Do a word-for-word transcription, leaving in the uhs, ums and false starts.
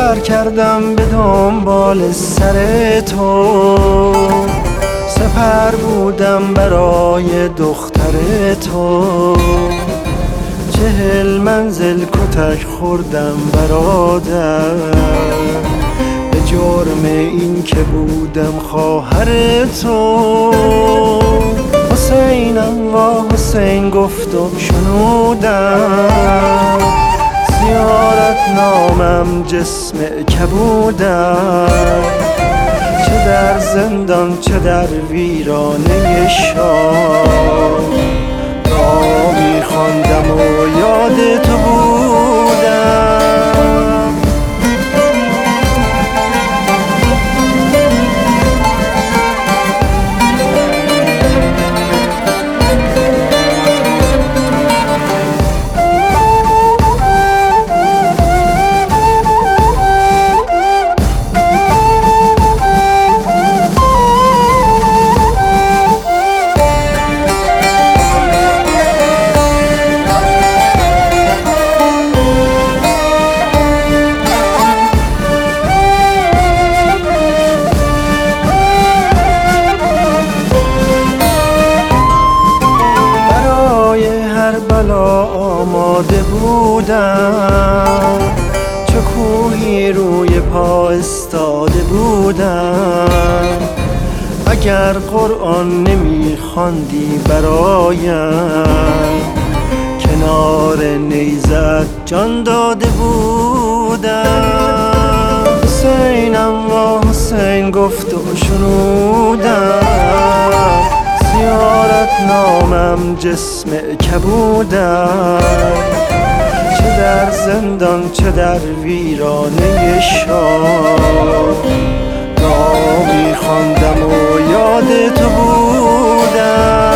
سفر کردم به دنبال سر تو، سپر بودم برای دختر تو. چهل منزل کتک خوردم برادر، به جرم این که بودم خواهر تو. حسینم و حسین گفت و شنودم، زیارت نامم جسم کبودم. چه در زندان چه در ویرانه شاه، دعا می‌خواندم و یاد تو بودم. بلا آماده بودم، چه کوهی روی پا استاده بودم. اگر قرآن نمیخواندی برایم، کنار نیزت جان داده بودم. حسینم و حسین گفت و شنودم، زیارت نامم جسم کبودم. چه در زندان چه در ویرانه شاه، دعا می‌خواندم و یاد تو بودم.